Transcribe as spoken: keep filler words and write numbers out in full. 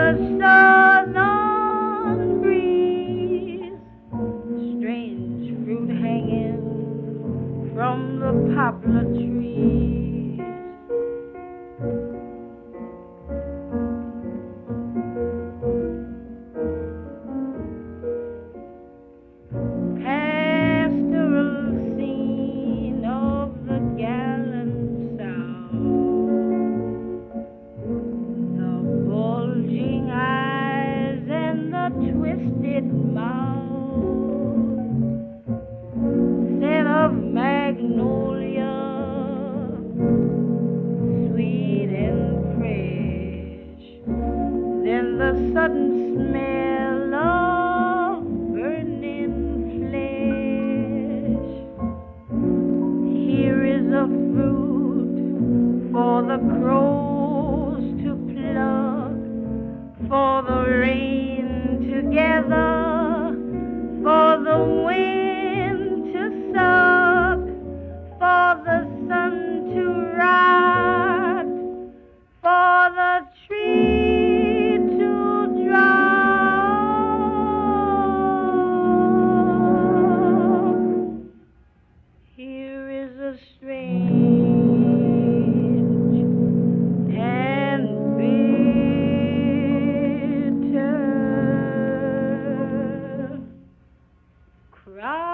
the southern breeze, strange fruit hanging from the poplar trees. Pastoral scene of the gallant South, the bulging eyes and the twisted mouth, scent of magnolia, sweet and fresh, then the sudden smell of burning flesh. Here is a fruit for the crows to pluck, for the rain to gather, for the wind to suck, for the sun to rot, for the tree to drop. Here is a strange and bitter cry.